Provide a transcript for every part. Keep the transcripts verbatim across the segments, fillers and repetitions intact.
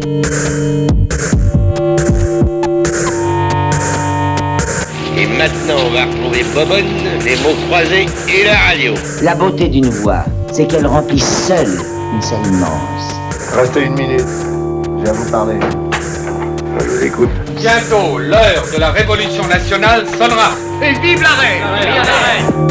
Et maintenant, on va retrouver Bobonne, les mots croisés et la radio. La beauté d'une voix, c'est qu'elle remplit seule une scène immense. Restez une minute, je viens vous parler. Je vous écoute. Bientôt, l'heure de la révolution nationale sonnera. Et vive la reine! Vive la reine!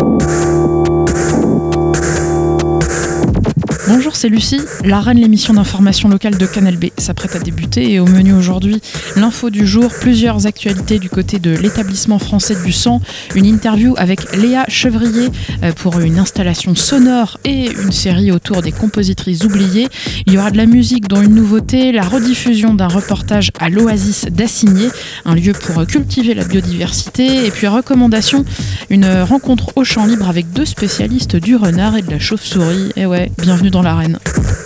Bonjour, c'est Lucie, la reine, l'émission d'information locale de Canal B s'apprête à débuter et au menu aujourd'hui, l'info du jour, plusieurs actualités du côté de l'établissement français du sang, une interview avec Léa Chevrier pour une installation sonore et une série autour des compositrices oubliées. Il y aura de la musique dont une nouveauté, la rediffusion d'un reportage à l'Oasis d'Assigné, un lieu pour cultiver la biodiversité, et puis recommandation, une rencontre au champ libre avec deux spécialistes du renard et de la chauve-souris. Et ouais, bienvenue dans l'arène.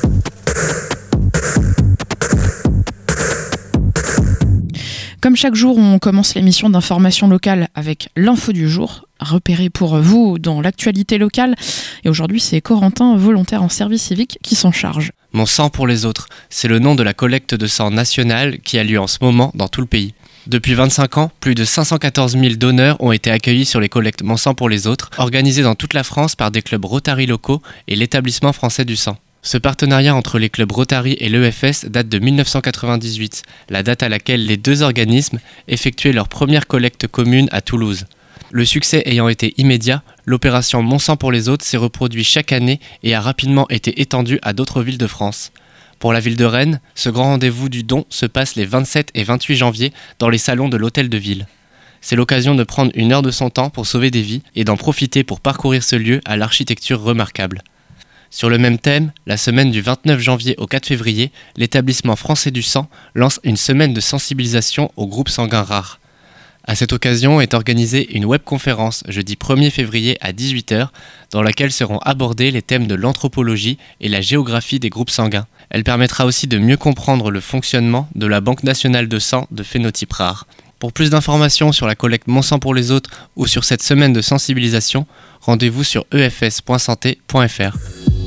Comme chaque jour, on commence l'émission d'information locale avec l'info du jour, repérée pour vous dans l'actualité locale. Et aujourd'hui, c'est Corentin, volontaire en service civique, qui s'en charge. Mon sang pour les autres, c'est le nom de la collecte de sang nationale qui a lieu en ce moment dans tout le pays. Depuis vingt-cinq ans, plus de cinq cent quatorze mille donneurs ont été accueillis sur les collectes Mon sang pour les autres, organisées dans toute la France par des clubs Rotary locaux et l'établissement français du sang. Ce partenariat entre les clubs Rotary et l'E F S date de dix-neuf cent quatre-vingt-dix-huit, la date à laquelle les deux organismes effectuaient leur première collecte commune à Toulouse. Le succès ayant été immédiat, l'opération Mon sang pour les autres s'est reproduite chaque année et a rapidement été étendue à d'autres villes de France. Pour la ville de Rennes, ce grand rendez-vous du don se passe les vingt-sept et vingt-huit janvier dans les salons de l'hôtel de ville. C'est l'occasion de prendre une heure de son temps pour sauver des vies et d'en profiter pour parcourir ce lieu à l'architecture remarquable. Sur le même thème, la semaine du vingt-neuf janvier au quatre février, l'établissement français du sang lance une semaine de sensibilisation aux groupes sanguins rares. À cette occasion est organisée une webconférence jeudi premier février à dix-huit heures dans laquelle seront abordés les thèmes de l'anthropologie et la géographie des groupes sanguins. Elle permettra aussi de mieux comprendre le fonctionnement de la Banque nationale de sang de phénotypes rares. Pour plus d'informations sur la collecte Mon sang pour les autres ou sur cette semaine de sensibilisation, rendez-vous sur e f s point santé point f r.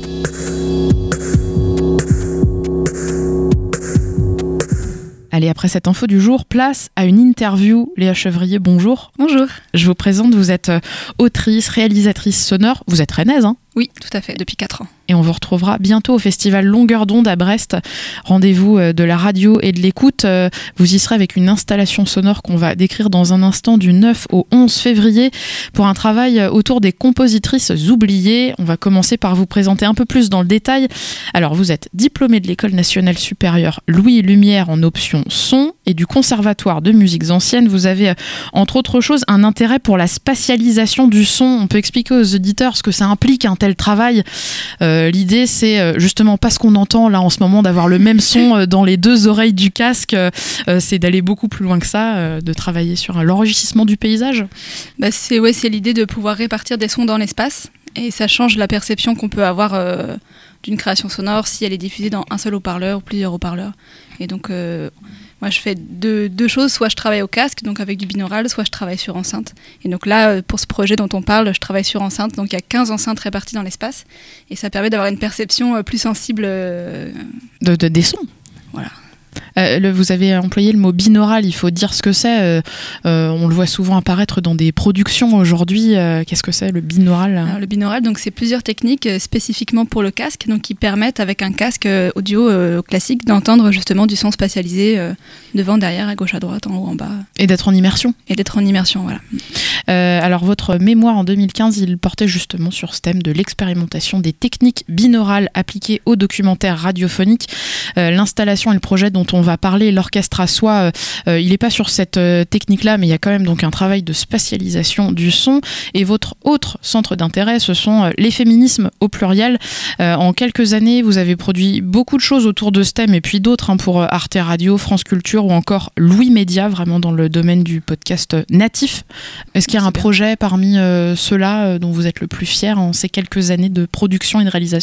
Allez, après cette info du jour, place à une interview. Léa Chevrier, bonjour. Bonjour. Je vous présente, vous êtes autrice, réalisatrice sonore. Vous êtes rennaise, hein ? Oui, tout à fait, depuis quatre ans. Et on vous retrouvera bientôt au festival Longueur d'onde à Brest. Rendez-vous de la radio et de l'écoute. Vous y serez avec une installation sonore qu'on va décrire dans un instant du neuf au onze février pour un travail autour des compositrices oubliées. On va commencer par vous présenter un peu plus dans le détail. Alors, vous êtes diplômée de l'École nationale supérieure Louis Lumière en option son et du Conservatoire de musiques anciennes. Vous avez, entre autres choses, un intérêt pour la spatialisation du son. On peut expliquer aux auditeurs ce que ça implique, un tel travail. Euh, l'idée, c'est justement pas ce qu'on entend là en ce moment, d'avoir le même son dans les deux oreilles du casque. Euh, c'est d'aller beaucoup plus loin que ça, euh, de travailler sur l'enrichissement du paysage. Bah c'est, ouais, c'est l'idée de pouvoir répartir des sons dans l'espace. Et ça change la perception qu'on peut avoir euh, d'une création sonore si elle est diffusée dans un seul haut-parleur ou plusieurs haut-parleurs. Et donc, euh, moi, je fais deux, deux choses. Soit je travaille au casque, donc avec du binaural, soit je travaille sur enceinte. Et donc là, pour ce projet dont on parle, je travaille sur enceinte. Donc il y a quinze enceintes réparties dans l'espace. Et ça permet d'avoir une perception plus sensible euh... de, de, des sons. Voilà. Euh, le, vous avez employé le mot binaural, il faut dire ce que c'est. Euh, euh, on le voit souvent apparaître dans des productions aujourd'hui. Euh, qu'est-ce que c'est le binaural ? Alors, le binaural, donc, c'est plusieurs techniques euh, spécifiquement pour le casque, donc, qui permettent avec un casque euh, audio euh, classique d'entendre justement du son spatialisé euh, devant, derrière, à gauche, à droite, en haut, en bas. Et d'être en immersion. Et d'être en immersion, voilà. Euh, alors votre mémoire en deux mille quinze, il portait justement sur ce thème de l'expérimentation des techniques binaurales appliquées au documentaire radiophonique. Euh, l'installation et le projet dont on va parler, l'orchestre à soi, euh, il n'est pas sur cette euh, technique-là, mais il y a quand même donc un travail de spatialisation du son. Et votre autre centre d'intérêt, ce sont euh, les féminismes au pluriel. Euh, en quelques années, vous avez produit beaucoup de choses autour de ce thème, et puis d'autres hein, pour Arte Radio, France Culture ou encore Louis Média, vraiment dans le domaine du podcast natif. Est-ce qu'il y a un projet parmi euh, ceux-là euh, dont vous êtes le plus fier en ces quelques années de production et de réalisation ?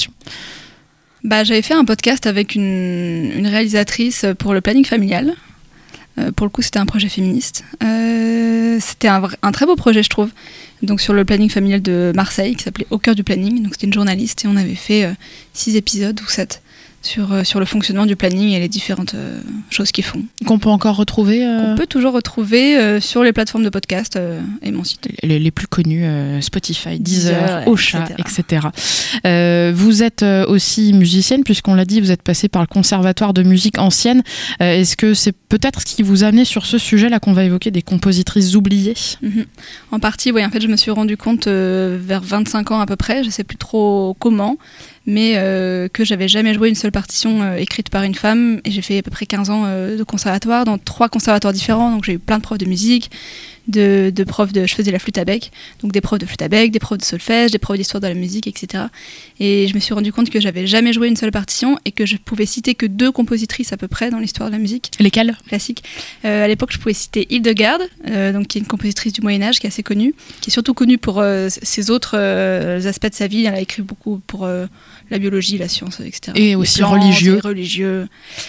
Bah, j'avais fait un podcast avec une, une réalisatrice pour le planning familial. Euh, pour le coup, c'était un projet féministe. Euh, c'était un, un très beau projet, je trouve. Donc, sur le planning familial de Marseille, qui s'appelait Au cœur du planning. Donc, c'était une journaliste et on avait fait euh, six épisodes ou sept. sur, euh, sur le fonctionnement du planning et les différentes euh, choses qu'ils font. Qu'on peut encore retrouver euh... On peut toujours retrouver euh, sur les plateformes de podcast euh, et mon site. Les, les plus connus, euh, Spotify, Deezer, Deezer Ocha, et cetera. Euh, vous êtes euh, aussi musicienne, puisqu'on l'a dit, vous êtes passée par le Conservatoire de musique ancienne. Euh, est-ce que c'est peut-être ce qui vous a amené sur ce sujet-là qu'on va évoquer, des compositrices oubliées ? Mm-hmm. En partie, oui. En fait, je me suis rendu compte euh, vers vingt-cinq ans à peu près, je ne sais plus trop comment, mais euh, que j'avais jamais joué une seule partition euh, écrite par une femme. Et j'ai fait à peu près quinze ans euh, de conservatoire, dans trois conservatoires différents. Donc j'ai eu plein de profs de musique, de, de profs de... Je faisais la flûte à bec, donc des profs de flûte à bec, des profs de solfège, des profs d'histoire de la musique, et cetera. Et je me suis rendu compte que j'avais jamais joué une seule partition et que je pouvais citer que deux compositrices à peu près dans l'histoire de la musique. Lesquelles ? Classique. Euh, à l'époque, je pouvais citer Hildegarde, euh, donc, qui est une compositrice du Moyen-Âge, qui est assez connue, qui est surtout connue pour euh, ses autres euh, aspects de sa vie. Elle a écrit beaucoup pour euh, la biologie, la science, et cetera. Et aussi plantes, religieux. Et religieux.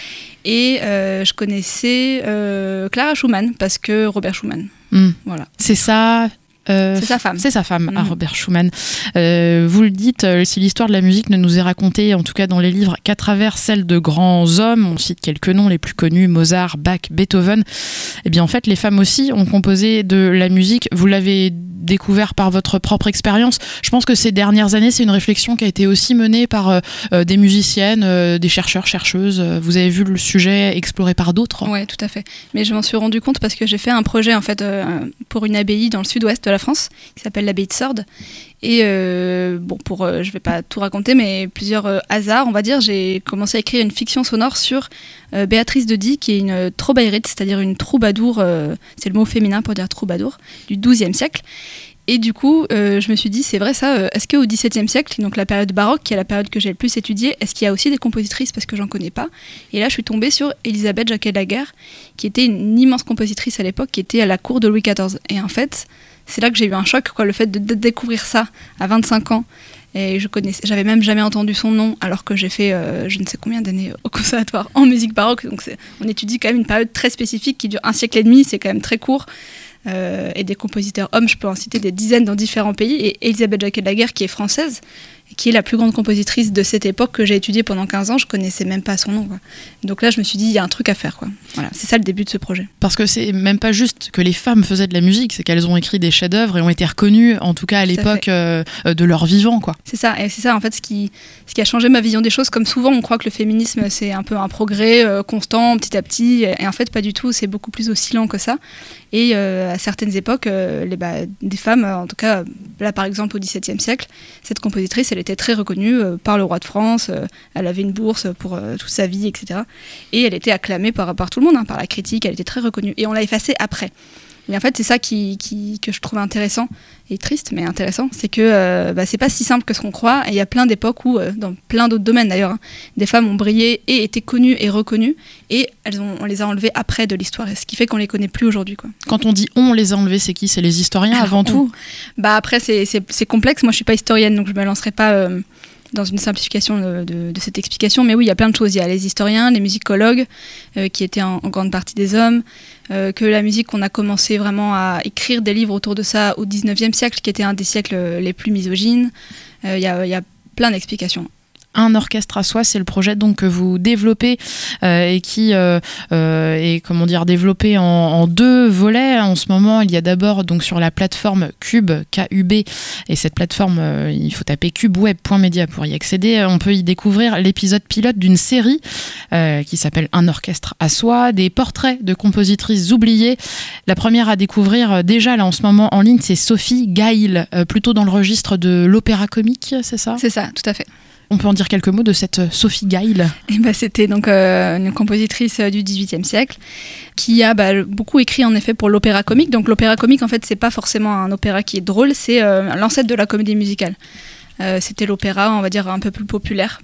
Et euh, je connaissais euh, Clara Schumann, parce que Robert Schumann. Mmh. Voilà. C'est ça. Euh, c'est sa femme. C'est sa femme, mmh. à Robert Schumann. Euh, vous le dites, si l'histoire de la musique ne nous est racontée, en tout cas dans les livres, qu'à travers celle de grands hommes, on cite quelques noms les plus connus, Mozart, Bach, Beethoven, eh bien en fait les femmes aussi ont composé de la musique. Vous l'avez découvert par votre propre expérience. Je pense que ces dernières années, c'est une réflexion qui a été aussi menée par euh, des musiciennes, euh, des chercheurs, chercheuses. Vous avez vu le sujet exploré par d'autres ? Oui, tout à fait. Mais je m'en suis rendu compte parce que j'ai fait un projet en fait euh, pour une abbaye dans le sud-ouest de la France qui s'appelle l'abbaye de Sordes. Et euh, bon, pour, euh, je vais pas tout raconter, mais plusieurs euh, hasards, on va dire, j'ai commencé à écrire une fiction sonore sur euh, Béatrice de Die, qui est une troubaïrite, c'est-à-dire une troubadour, euh, c'est le mot féminin pour dire troubadour, du douzième siècle. Et du coup, euh, je me suis dit, c'est vrai ça, euh, est-ce qu'au dix-septième siècle, donc la période baroque, qui est la période que j'ai le plus étudiée, est-ce qu'il y a aussi des compositrices, parce que j'en connais pas. Et là, je suis tombée sur Élisabeth Jacquet-Laguerre, qui était une immense compositrice à l'époque, qui était à la cour de Louis quatorze. Et en fait, c'est là que j'ai eu un choc, quoi, le fait de, de découvrir ça à vingt-cinq ans. Et je connaissais, j'avais même jamais entendu son nom, alors que j'ai fait euh, je ne sais combien d'années au conservatoire en musique baroque. Donc c'est, on étudie quand même une période très spécifique qui dure un siècle et demi, c'est quand même très court. Euh, et des compositeurs hommes, je peux en citer des dizaines dans différents pays. Et Élisabeth Jacquet-Laguerre, qui est française, qui est la plus grande compositrice de cette époque que j'ai étudiée pendant quinze ans, je connaissais même pas son nom, quoi. Donc là, je me suis dit, il y a un truc à faire, quoi. Voilà, c'est ça le début de ce projet. Parce que c'est même pas juste que les femmes faisaient de la musique, c'est qu'elles ont écrit des chefs-d'œuvre et ont été reconnues, en tout cas à l'époque euh, de leur vivant, quoi. C'est ça, et c'est ça en fait ce qui, ce qui a changé ma vision des choses. Comme souvent, on croit que le féminisme c'est un peu un progrès euh, constant, petit à petit, et en fait pas du tout. C'est beaucoup plus oscillant que ça. Et euh, à certaines époques, euh, les, bah, des femmes, en tout cas là par exemple au dix-septième siècle, cette compositrice, elle était très reconnue euh, par le roi de France. Euh, elle avait une bourse pour euh, toute sa vie, et cetera. Et elle était acclamée par, par tout le monde, hein, par la critique. Elle était très reconnue. Et on l'a effacée après. Et en fait, c'est ça qui, qui, que je trouve intéressant et triste, mais intéressant, c'est que euh, bah, c'est pas si simple que ce qu'on croit. Et il y a plein d'époques où, euh, dans plein d'autres domaines d'ailleurs, hein, des femmes ont brillé et été connues et reconnues, et elles ont, on les a enlevées après de l'histoire, et ce qui fait qu'on les connaît plus aujourd'hui, quoi. Quand on dit on les a enlevées, c'est qui ? C'est les historiens Alors, avant on, tout ? Bah après, c'est, c'est, c'est complexe. Moi, je suis pas historienne, donc je me lancerai pas euh, dans une simplification de, de, de cette explication. Mais oui, il y a plein de choses. Il y a les historiens, les musicologues, euh, qui étaient en, en grande partie des hommes. Euh, que la musique, on a commencé vraiment à écrire des livres autour de ça au dix-neuvième siècle, qui était un des siècles les plus misogynes. Il euh, y, a, y a plein d'explications. Un orchestre à soi, c'est le projet donc que vous développez euh, et qui euh, euh, est comment dire développé en, en deux volets. En ce moment, il y a d'abord donc sur la plateforme Cube, K U B, et cette plateforme, euh, il faut taper cubeweb point media pour y accéder. On peut y découvrir l'épisode pilote d'une série euh, qui s'appelle Un orchestre à soi, des portraits de compositrices oubliées. La première à découvrir déjà là en ce moment en ligne, c'est Sophie Gail, euh, plutôt dans le registre de l'opéra comique, c'est ça ? C'est ça, tout à fait. On peut en dire quelques mots de cette Sophie Gail. Et bah, c'était donc euh, une compositrice euh, du dix-huitième siècle qui a bah, beaucoup écrit en effet pour l'opéra comique. Donc l'opéra comique, en fait, c'est pas forcément un opéra qui est drôle, c'est euh, l'ancêtre de la comédie musicale. Euh, c'était l'opéra, on va dire, un peu plus populaire.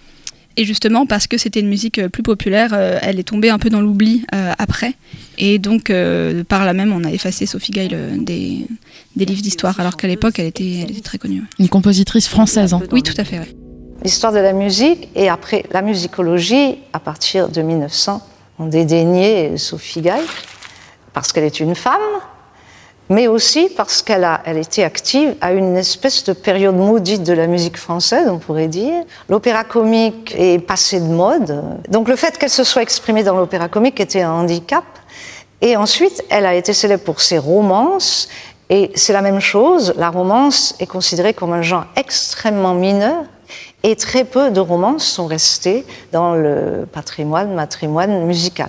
Et justement, parce que c'était une musique plus populaire, euh, elle est tombée un peu dans l'oubli euh, après. Et donc, euh, par là même, on a effacé Sophie Gail euh, des, des livres d'histoire, alors qu'à l'époque, elle était, elle était très connue. Une compositrice française, hein. Oui, tout à fait, ouais. L'histoire de la musique et après la musicologie, à partir de mille neuf cents, ont dédaigné Sophie Gail parce qu'elle est une femme mais aussi parce qu'elle a, elle était active à une espèce de période maudite de la musique française, on pourrait dire. L'opéra comique est passé de mode. Donc le fait qu'elle se soit exprimée dans l'opéra comique était un handicap. Et ensuite, elle a été célèbre pour ses romances. Et c'est la même chose, la romance est considérée comme un genre extrêmement mineur. Et très peu de romances sont restées dans le patrimoine, matrimoine musical.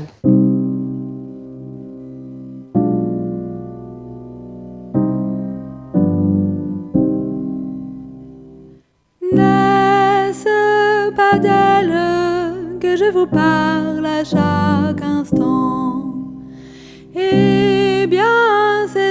N'est-ce pas d'elle que je vous parle à chaque instant? Eh bien, c'est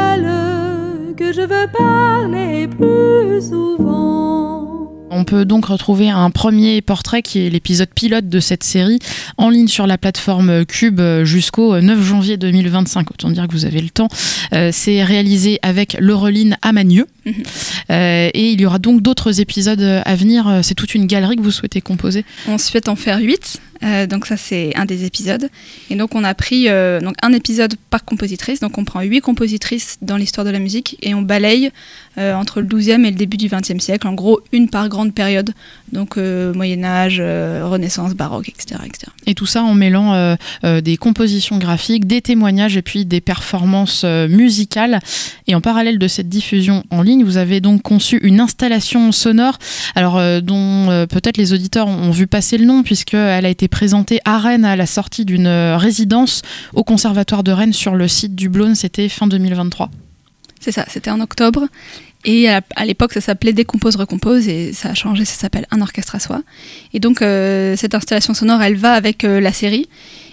d'elle que je veux parler plus souvent. On peut donc retrouver un premier portrait qui est l'épisode pilote de cette série en ligne sur la plateforme Cube jusqu'au neuf janvier deux mille vingt-cinq. Autant dire que vous avez le temps. Euh, c'est réalisé avec Laureline Amagneux. Mmh. Euh, et il y aura donc d'autres épisodes à venir. C'est toute une galerie que vous souhaitez composer. On souhaite en faire huit. Euh, donc ça, c'est un des épisodes. Et donc on a pris euh, donc un épisode par compositrice. Donc on prend huit compositrices dans l'histoire de la musique et on balaye euh, entre le douzième et le début du vingtième siècle. En gros, une par grande période. Donc euh, Moyen-Âge, euh, Renaissance, Baroque, et cetera, et cetera. Et tout ça en mêlant euh, euh, des compositions graphiques, des témoignages et puis des performances euh, musicales. Et en parallèle de cette diffusion en ligne, vous avez donc conçu une installation sonore, alors euh, dont euh, peut-être les auditeurs ont vu passer le nom puisqu'elle a été présentée à Rennes à la sortie d'une résidence au Conservatoire de Rennes sur le site du Blône. C'était fin deux mille vingt-trois. C'est ça, c'était en octobre. Et à, à l'époque, ça s'appelait Décompose, Recompose, et ça a changé, ça s'appelle Un orchestre à soi. Et donc, euh, cette installation sonore, elle va avec euh, la série.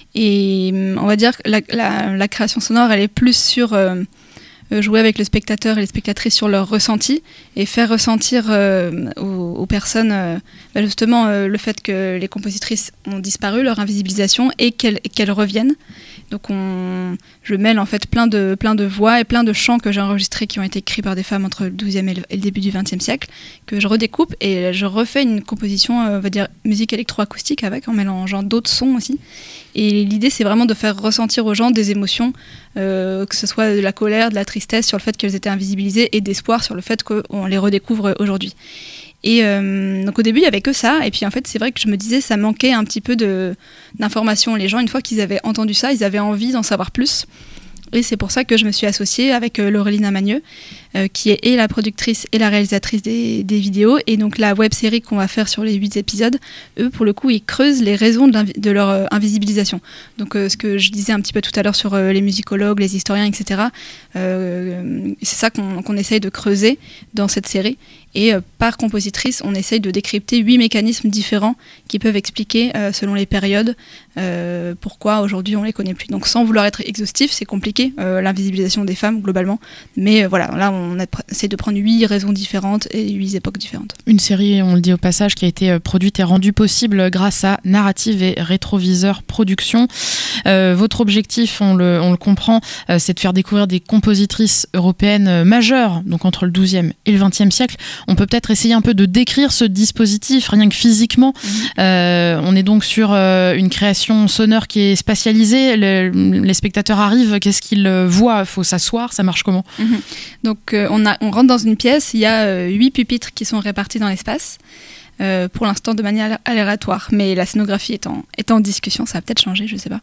Et on va dire que la, la, la création sonore, elle est plus sur euh, jouer avec le spectateur et les spectatrices sur leur ressenti et faire ressentir euh, aux, aux personnes euh, bah justement euh, le fait que les compositrices ont disparu, leur invisibilisation, et qu'elles, et qu'elles reviennent. Donc on, je mêle en fait plein de, plein de voix et plein de chants que j'ai enregistrés qui ont été écrits par des femmes entre le douzième et le, et le début du vingtième siècle, que je redécoupe et je refais une composition, euh, on va dire, musique électroacoustique avec, en mélangeant d'autres sons aussi. Et l'idée, c'est vraiment de faire ressentir aux gens des émotions, euh, que ce soit de la colère, de la tristesse sur le fait qu'elles étaient invisibilisées, et d'espoir sur le fait qu'on les redécouvre aujourd'hui. Et euh, donc au début, il n'y avait que ça. Et puis en fait, c'est vrai que je me disais, ça manquait un petit peu de, d'informations. Les gens, une fois qu'ils avaient entendu ça, ils avaient envie d'en savoir plus. Et c'est pour ça que je me suis associée avec euh, Laureline Amagneux, euh, qui est et la productrice et la réalisatrice des, des vidéos. Et donc la web-série qu'on va faire sur les huit épisodes, eux, pour le coup, ils creusent les raisons de, de leur euh, invisibilisation. Donc euh, ce que je disais un petit peu tout à l'heure sur euh, les musicologues, les historiens, et cetera, euh, c'est ça qu'on, qu'on essaye de creuser dans cette série. Et euh, par compositrice, on essaye de décrypter huit mécanismes différents qui peuvent expliquer, euh, selon les périodes, euh, pourquoi aujourd'hui on les connaît plus. Donc sans vouloir être exhaustif, c'est compliqué, euh, l'invisibilisation des femmes globalement. Mais euh, voilà, là on essaie de prendre huit raisons différentes et huit époques différentes. Une série, on le dit au passage, qui a été produite et rendue possible grâce à Narrative et Rétroviseur Productions. Euh, votre objectif, on le, on le comprend, euh, c'est de faire découvrir des compositrices européennes majeures, donc entre le douzième et le vingtième siècle. On peut peut-être essayer un peu de décrire ce dispositif, rien que physiquement. Mmh. Euh, on est donc sur euh, une création sonore qui est spatialisée. Le, les spectateurs arrivent, qu'est-ce qu'ils voient? Il faut s'asseoir, ça marche comment? Mmh. Donc euh, on, a, on rentre dans une pièce, il y a euh, huit pupitres qui sont répartis dans l'espace. Euh, pour l'instant de manière aléatoire, mais la scénographie est en, est en discussion, ça va peut-être changer, je ne sais pas.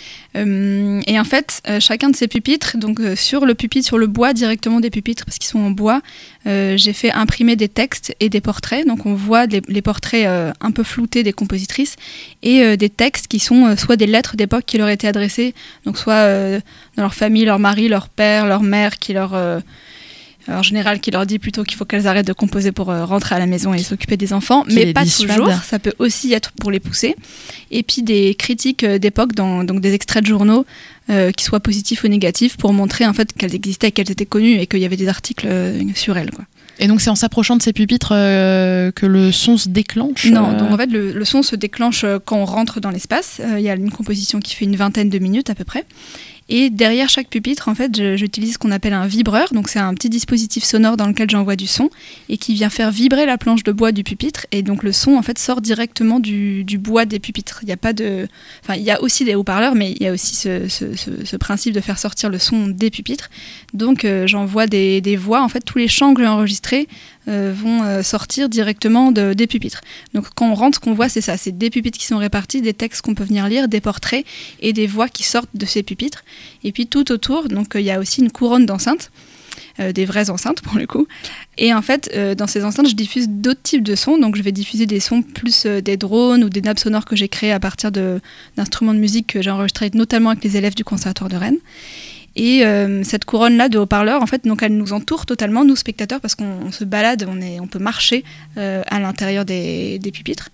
Euh, et en fait, euh, chacun de ces pupitres, donc euh, sur le pupitre, sur le bois directement des pupitres, parce qu'ils sont en bois, euh, j'ai fait imprimer des textes et des portraits. Donc on voit les, les portraits euh, un peu floutés des compositrices et euh, des textes qui sont euh, soit des lettres d'époque qui leur étaient adressées, donc soit euh, dans leur famille, leur mari, leur père, leur mère, qui leur... Euh, en général, qui leur dit plutôt qu'il faut qu'elles arrêtent de composer pour euh, rentrer à la maison et s'occuper des enfants, qui mais pas toujours, ça peut aussi être pour les pousser. Et puis des critiques euh, d'époque, dans, donc des extraits de journaux, euh, qui soient positifs ou négatifs, pour montrer en fait qu'elles existaient, qu'elles étaient connues et qu'il y avait des articles euh, sur elles, quoi. Et donc c'est en s'approchant de ces pupitres euh, que le son se déclenche? Non, euh... donc en fait le, le son se déclenche quand on rentre dans l'espace. Il euh, y a une composition qui fait une vingtaine de minutes à peu près. Et derrière chaque pupitre, en fait, je, j'utilise ce qu'on appelle un vibreur. Donc c'est un petit dispositif sonore dans lequel j'envoie du son et qui vient faire vibrer la planche de bois du pupitre. Et donc le son, en fait, sort directement du, du bois des pupitres. Il y a pas de, enfin, il y a aussi des haut-parleurs, mais il y a aussi ce, ce, ce, ce principe de faire sortir le son des pupitres. Donc euh, j'envoie des, des voix. En fait, tous les chants que j'ai enregistrés euh, vont euh, sortir directement de, des pupitres. Donc quand on rentre, ce qu'on voit, c'est ça. C'est des pupitres qui sont répartis, des textes qu'on peut venir lire, des portraits et des voix qui sortent de ces pupitres. Et puis tout autour, donc il euh, y a aussi une couronne d'enceintes, euh, des vraies enceintes pour le coup. Et en fait, euh, dans ces enceintes, je diffuse d'autres types de sons. Donc je vais diffuser des sons plus euh, des drones ou des nappes sonores que j'ai créées à partir de, d'instruments de musique que j'ai enregistrés notamment avec les élèves du Conservatoire de Rennes. Et euh, cette couronne-là de haut-parleurs, en fait, donc elle nous entoure totalement, nous spectateurs, parce qu'on on se balade, on, est, on peut marcher euh, à l'intérieur des, des pupitres.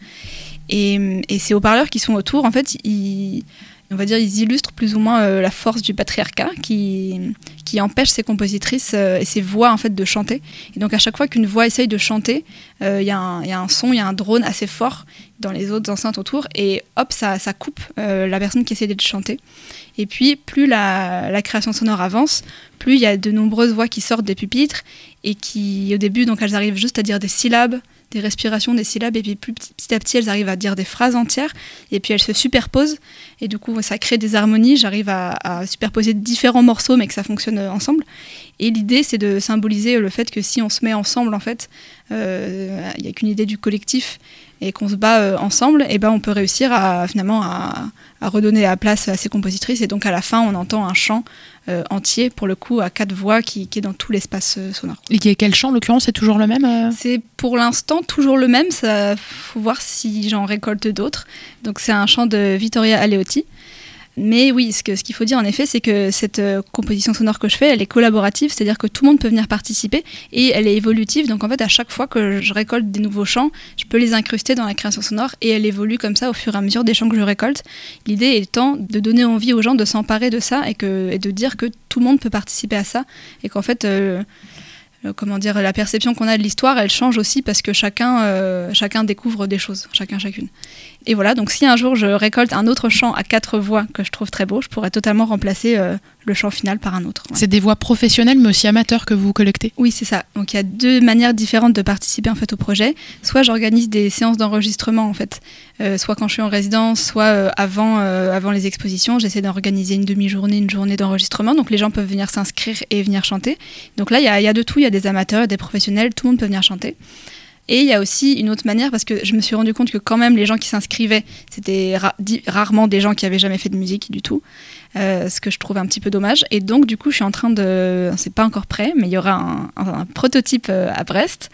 Et, et ces haut-parleurs qui sont autour, en fait, ils... on va dire, ils illustrent plus ou moins euh, la force du patriarcat qui, qui empêche ces compositrices euh, et ces voix en fait, de chanter. Et donc à chaque fois qu'une voix essaye de chanter, il euh, y, y a un son, il y a un drone assez fort dans les autres enceintes autour et hop, ça, ça coupe euh, la personne qui essaie de chanter. Et puis plus la, la création sonore avance, plus il y a de nombreuses voix qui sortent des pupitres et qui au début, donc elles arrivent juste à dire des syllabes, des respirations, des syllabes, et puis plus petit à petit, elles arrivent à dire des phrases entières, et puis elles se superposent, et du coup, ça crée des harmonies, j'arrive à, à superposer différents morceaux, mais que ça fonctionne ensemble. Et l'idée, c'est de symboliser le fait que si on se met ensemble, en fait, il euh, n'y a qu'une idée du collectif, et qu'on se bat euh, ensemble, et ben on peut réussir à, finalement, à, à redonner la place à ces compositrices, et donc à la fin, on entend un chant euh, entier, pour le coup, à quatre voix, qui, qui est dans tout l'espace euh, sonore. Et quel chant, en l'occurrence, c'est toujours le même euh... C'est pour l'instant toujours le même, il faut voir si j'en récolte d'autres. Donc c'est un chant de Vittoria Aleotti. Mais oui, ce, que, ce qu'il faut dire en effet, c'est que cette euh, composition sonore que je fais, elle est collaborative, c'est-à-dire que tout le monde peut venir participer et elle est évolutive. Donc en fait, à chaque fois que je récolte des nouveaux chants, je peux les incruster dans la création sonore et elle évolue comme ça au fur et à mesure des chants que je récolte. L'idée étant de donner envie aux gens de s'emparer de ça et, que, et de dire que tout le monde peut participer à ça et qu'en fait... Euh, comment dire, la perception qu'on a de l'histoire, elle change aussi parce que chacun, euh, chacun découvre des choses, chacun, chacune. Et voilà, donc si un jour je récolte un autre chant à quatre voix que je trouve très beau, je pourrais totalement remplacer euh, le chant final par un autre. Ouais. C'est des voix professionnelles mais aussi amateurs que vous collectez ? Oui, c'est ça. Donc il y a deux manières différentes de participer en fait au projet. Soit j'organise des séances d'enregistrement en fait, euh, soit quand je suis en résidence, soit euh, avant, euh, avant les expositions. J'essaie d'organiser une demi-journée, une journée d'enregistrement. Donc les gens peuvent venir s'inscrire et venir chanter. Donc là, il y a, il y a de tout. Il y a des amateurs, des professionnels, tout le monde peut venir chanter. Et il y a aussi une autre manière, parce que je me suis rendu compte que quand même les gens qui s'inscrivaient, c'était ra- di- rarement des gens qui avaient jamais fait de musique du tout, euh, ce que je trouve un petit peu dommage. Et donc du coup, je suis en train de, c'est pas encore prêt, mais il y aura un, un, un prototype euh, à Brest.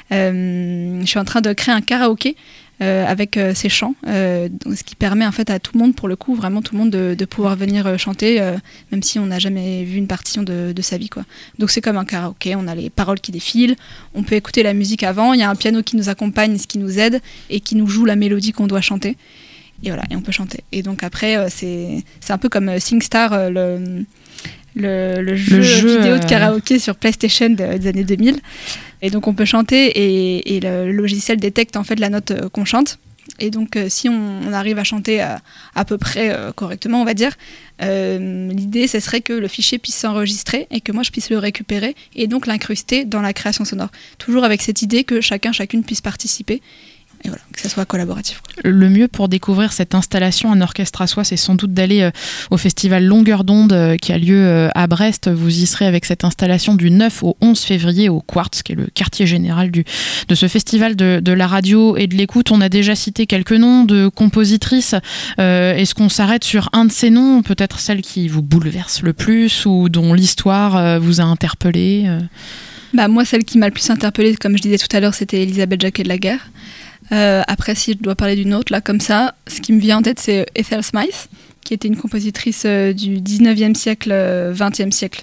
Euh, je suis en train de créer un karaoké Euh, avec euh, ces chants, euh, donc, ce qui permet en fait à tout le monde, pour le coup, vraiment tout le monde de, de pouvoir venir euh, chanter, euh, même si on n'a jamais vu une partition de, de sa vie, quoi. Donc c'est comme un karaoké, on a les paroles qui défilent, on peut écouter la musique avant, il y a un piano qui nous accompagne, ce qui nous aide et qui nous joue la mélodie qu'on doit chanter. Et voilà, et on peut chanter. Et donc après, euh, c'est, c'est un peu comme euh, SingStar, euh, le, le, le jeu, le jeu vidéo euh... de karaoké sur PlayStation de, des années deux mille. Et donc on peut chanter et, et le logiciel détecte en fait la note euh, qu'on chante. Et donc euh, si on, on arrive à chanter à, à peu près euh, correctement, on va dire, euh, l'idée ce serait que le fichier puisse s'enregistrer et que moi je puisse le récupérer et donc l'incruster dans la création sonore. Toujours avec cette idée que chacun, chacune puisse participer. Et voilà, que ça soit collaboratif. Le mieux pour découvrir cette installation Un orchestre à soi, c'est sans doute d'aller euh, au festival Longueur d'onde euh, qui a lieu euh, à Brest. Vous y serez avec cette installation du neuf au onze février au Quartz, qui est le quartier général du, de ce festival de, de la radio et de l'écoute. On a déjà cité quelques noms de compositrices. Euh, est-ce qu'on s'arrête sur un de ces noms, peut-être celle qui vous bouleverse le plus ou dont l'histoire euh, vous a interpellé euh... Bah, moi, celle qui m'a le plus interpellée, comme je disais tout à l'heure, c'était Elisabeth Jacquet de la Guerre. Euh, après, si je dois parler d'une autre, là, comme ça, ce qui me vient en tête, c'est Ethel Smythe, qui était une compositrice euh, du dix-neuvième siècle, euh, vingtième siècle,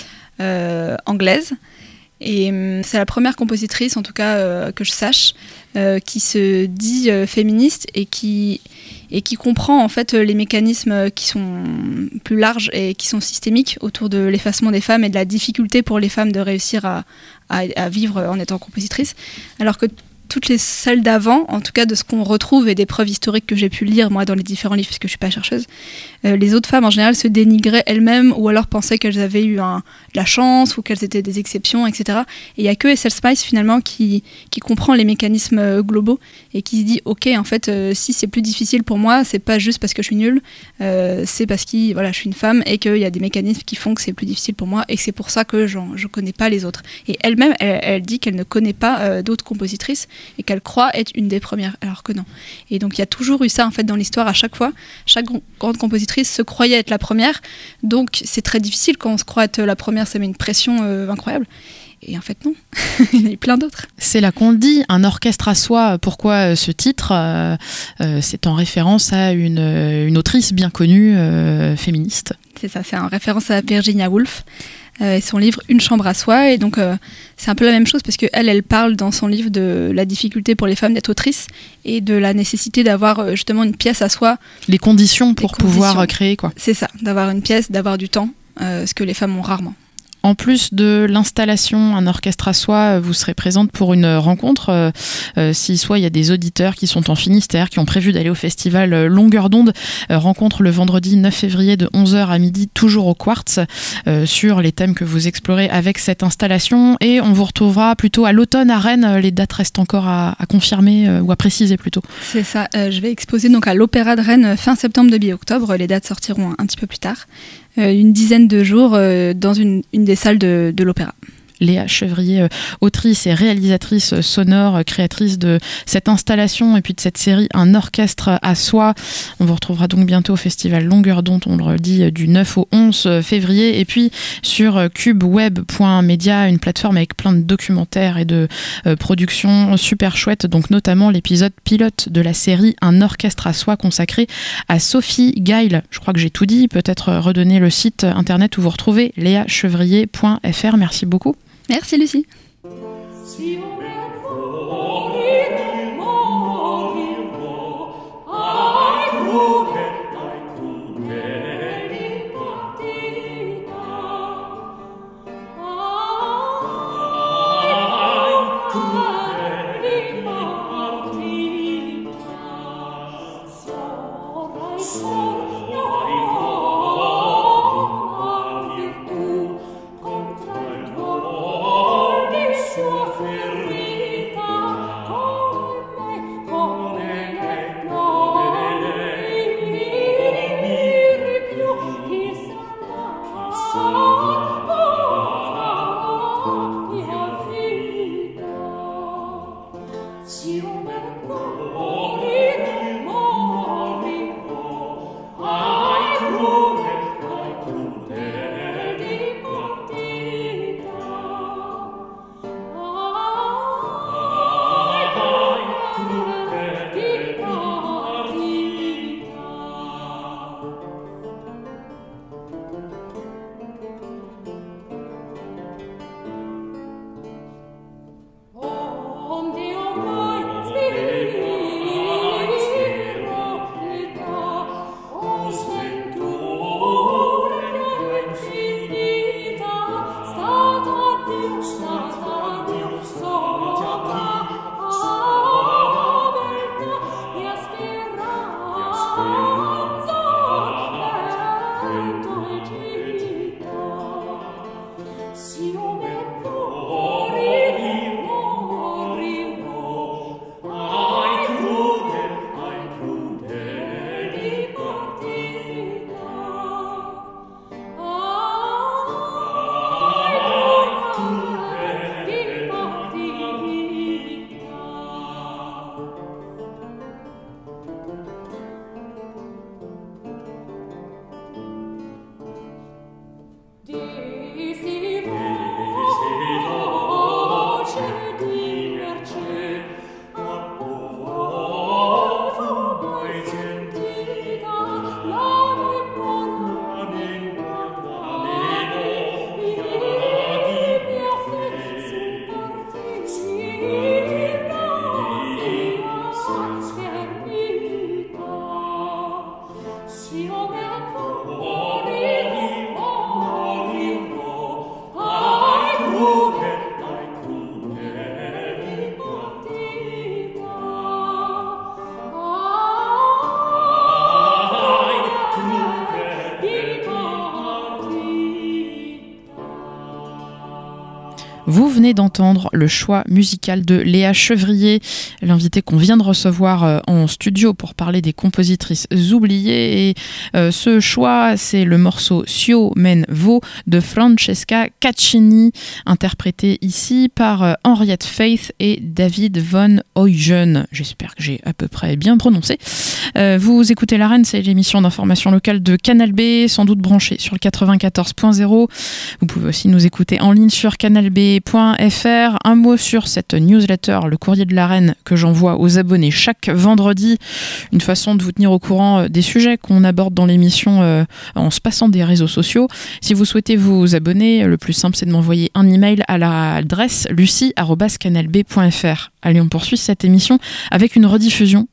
euh, anglaise. Et euh, c'est la première compositrice, en tout cas, euh, que je sache, euh, qui se dit euh, féministe et qui, et qui comprend, en fait, les mécanismes qui sont plus larges et qui sont systémiques autour de l'effacement des femmes et de la difficulté pour les femmes de réussir à, à, à vivre en étant compositrice. Alors que toutes les celles d'avant, en tout cas de ce qu'on retrouve et des preuves historiques que j'ai pu lire moi dans les différents livres, puisque je suis pas chercheuse, euh, les autres femmes en général se dénigraient elles-mêmes ou alors pensaient qu'elles avaient eu un, de la chance ou qu'elles étaient des exceptions, et cetera. Et il y a que Ethel Spice finalement qui, qui comprend les mécanismes euh, globaux et qui se dit ok, en fait euh, si c'est plus difficile pour moi, c'est pas juste parce que je suis nulle, euh, c'est parce que voilà, je suis une femme et qu'il y a des mécanismes qui font que c'est plus difficile pour moi et que c'est pour ça que j'en, je connais pas les autres. Et elle-même, elle, elle dit qu'elle ne connaît pas euh, d'autres compositrices et qu'elle croit être une des premières, alors que non. Et donc il y a toujours eu ça en fait dans l'histoire à chaque fois. Chaque grande compositrice se croyait être la première, donc c'est très difficile quand on se croit être la première, ça met une pression euh, incroyable. Et en fait non, il y en a eu plein d'autres. C'est là qu'on le dit, un orchestre à soi. Pourquoi ce titre euh, euh, c'est en référence à une, une autrice bien connue, euh, féministe. C'est ça, c'est en référence à Virginia Woolf. Euh, et son livre Une chambre à soi, et donc euh, c'est un peu la même chose parce qu'elle, elle parle dans son livre de la difficulté pour les femmes d'être autrices et de la nécessité d'avoir euh, justement une pièce à soi. Les conditions pour les conditions. pouvoir créer, quoi. C'est ça, d'avoir une pièce, d'avoir du temps, euh, ce que les femmes ont rarement. En plus de l'installation Un orchestre à soi, vous serez présente pour une rencontre. Euh, euh, si soit il y a des auditeurs qui sont en Finistère, qui ont prévu d'aller au festival euh, Longueur d'onde, euh, rencontre le vendredi neuf février de onze heures à midi, toujours au Quartz, euh, sur les thèmes que vous explorez avec cette installation. Et on vous retrouvera plutôt à l'automne à Rennes. Les dates restent encore à, à confirmer euh, ou à préciser plutôt. C'est ça. Euh, je vais exposer donc à l'Opéra de Rennes fin septembre, début octobre. Les dates sortiront un, un petit peu plus tard. Euh, une dizaine de jours euh, dans une, une des salles de, de l'opéra. Léa Chevrier, euh, autrice et réalisatrice sonore, euh, créatrice de cette installation et puis de cette série Un orchestre à soi. On vous retrouvera donc bientôt au festival Longueur d'onde, on le dit, du neuf au onze février. Et puis sur euh, cubeweb point media, une plateforme avec plein de documentaires et de euh, productions super chouettes, donc notamment l'épisode pilote de la série Un orchestre à soi consacré à Sophie Gail. Je crois que j'ai tout dit, peut-être redonner le site internet où vous retrouvez léa chevrier point f r. Merci beaucoup. Merci Lucie. Vous venez d'entendre le choix musical de Léa Chevrier, l'invitée qu'on vient de recevoir en studio pour parler des compositrices oubliées. Et euh, ce choix, c'est le morceau Sio Men Vo de Francesca Caccini, interprété ici par euh, Henriette Faith et David von Huygen. J'espère que j'ai à peu près bien prononcé. Euh, vous écoutez l'Arène, c'est l'émission d'information locale de Canal B, sans doute branchée sur le quatre-vingt-quatorze point zéro. Vous pouvez aussi nous écouter en ligne sur canal b point f r. Un mot sur cette newsletter, le courrier de l'Arène, que j'envoie aux abonnés chaque vendredi. Une façon de vous tenir au courant des sujets qu'on aborde dans l'émission euh, en se passant des réseaux sociaux. Si vous souhaitez vous abonner, le plus simple c'est de m'envoyer un email à l'adresse lucie arobase canal b point f r. Allez, on poursuit cette émission avec une rediffusion.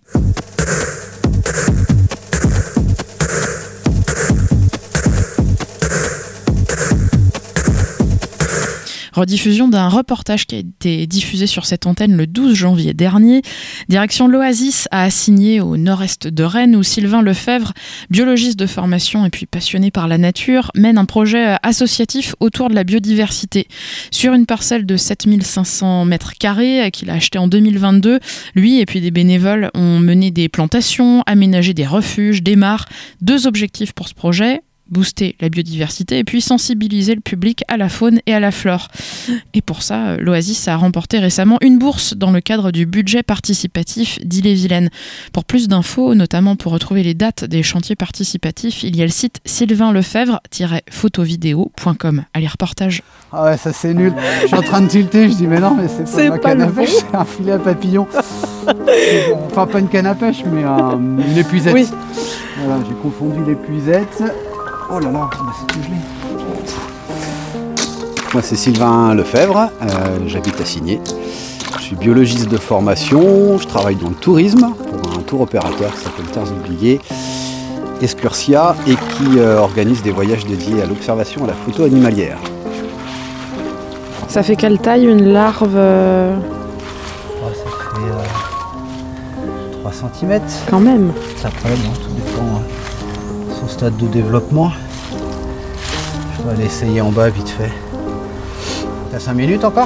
Rediffusion d'un reportage qui a été diffusé sur cette antenne le douze janvier dernier. Direction l'Oasis à Assigné, au nord-est de Rennes, où Sylvain Lefebvre, biologiste de formation et puis passionné par la nature, mène un projet associatif autour de la biodiversité. Sur une parcelle de sept mille cinq cents mètres carrés qu'il a acheté en deux mille vingt-deux, lui et puis des bénévoles ont mené des plantations, aménagé des refuges, des mares. Deux objectifs pour ce projet: booster la biodiversité et puis sensibiliser le public à la faune et à la flore. Et pour ça, l'Oasis a remporté récemment une bourse dans le cadre du budget participatif d'Ille-et-Vilaine. Pour plus d'infos, notamment pour retrouver les dates des chantiers participatifs, il y a le site sylvain lefebvre tiret photovidéo point com. Allez, reportage. Ah ouais, ça c'est nul. Je suis en train de tilter, je dis mais non, mais c'est pas c'est ma pas canne à le pêche, bon. c'est un filet à papillon. Enfin, pas une canne à pêche, mais euh, une épuisette. Oui. Voilà, j'ai confondu l'épuisette. Oh là là, c'est tout gelé. Moi c'est Sylvain Lefebvre, euh, j'habite à Signé. Je suis biologiste de formation, je travaille dans le tourisme pour un tour opérateur qui s'appelle Terres Oubliées, Excursia, et qui euh, organise des voyages dédiés à l'observation et à la photo animalière. Ça fait quelle taille une larve euh... oh, Ça fait euh, trois centimètres. Quand même. Après, bon, tout dépend de hein, son stade de développement. Je vais aller essayer en bas vite fait. T'as cinq minutes encore?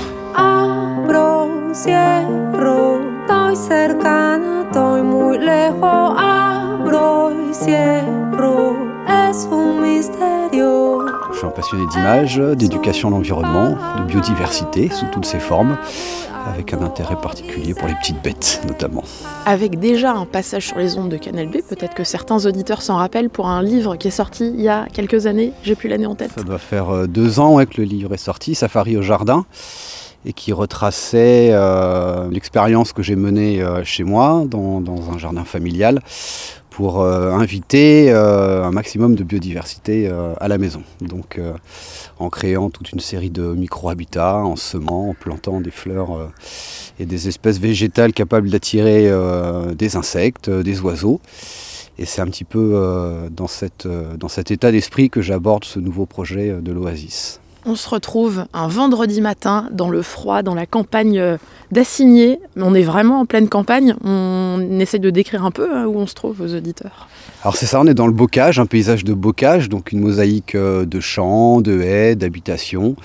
Abro, cierro, estoy cercana, estoy muy lejos. Abro y cierro, es un misterio. Je suis un passionné d'images, d'éducation à l'environnement, de biodiversité sous toutes ses formes, avec un intérêt particulier pour les petites bêtes notamment. Avec déjà un passage sur les ondes de Canal B, peut-être que certains auditeurs s'en rappellent, pour un livre qui est sorti il y a quelques années, j'ai plus l'année en tête. Ça doit faire deux ans ouais, que le livre est sorti, Safari au jardin, et qui retraçait euh, l'expérience que j'ai menée euh, chez moi, dans, dans un jardin familial, pour euh, inviter euh, un maximum de biodiversité euh, à la maison. Donc euh, en créant toute une série de micro-habitats, en semant, en plantant des fleurs euh, et des espèces végétales capables d'attirer euh, des insectes, euh, des oiseaux. Et c'est un petit peu euh, dans, cette, euh, dans cet état d'esprit que j'aborde ce nouveau projet de l'Oasis. On se retrouve un vendredi matin dans le froid, dans la campagne d'Assigné. On est vraiment en pleine campagne. On essaie de décrire un peu où on se trouve aux auditeurs. Alors c'est ça, on est dans le bocage, un paysage de bocage, donc une mosaïque de champs, de haies, d'habitations,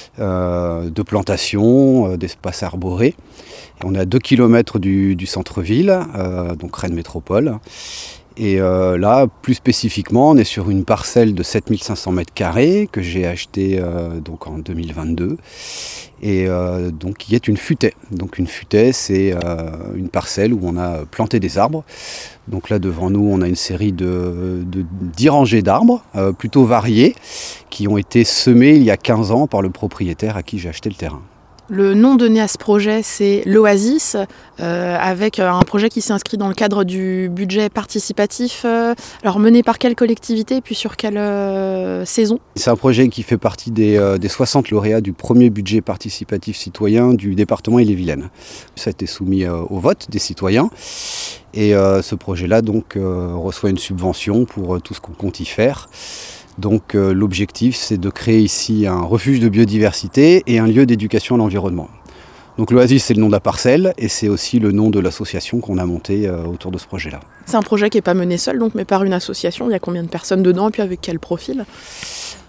euh, de plantations, euh, d'espaces arborés. Et on est à deux kilomètres du, du centre-ville, euh, donc Rennes Métropole. Et euh, là, plus spécifiquement, on est sur une parcelle de sept mille cinq cents mètres carrés que j'ai achetée euh, donc en deux mille vingt-deux. Et euh, donc, qui est une futaie. Donc, une futaie, c'est euh, une parcelle où on a planté des arbres. Donc là, devant nous, on a une série de, de dix rangées d'arbres, euh, plutôt variés, qui ont été semés il y a quinze ans par le propriétaire à qui j'ai acheté le terrain. Le nom donné à ce projet, c'est l'Oasis, euh, avec un projet qui s'inscrit dans le cadre du budget participatif. Euh, alors mené par quelle collectivité et puis sur quelle euh, saison? C'est un projet qui fait partie des, euh, des soixante lauréats du premier budget participatif citoyen du département Ille-et-Vilaine. Ça a été soumis euh, au vote des citoyens. Et euh, ce projet-là donc, euh, reçoit une subvention pour euh, tout ce qu'on compte y faire. Donc euh, l'objectif, c'est de créer ici un refuge de biodiversité et un lieu d'éducation à l'environnement. Donc l'Oasis, c'est le nom de la parcelle et c'est aussi le nom de l'association qu'on a montée euh, autour de ce projet-là. C'est un projet qui n'est pas mené seul, donc, mais par une association. Il y a combien de personnes dedans et puis avec quel profil ?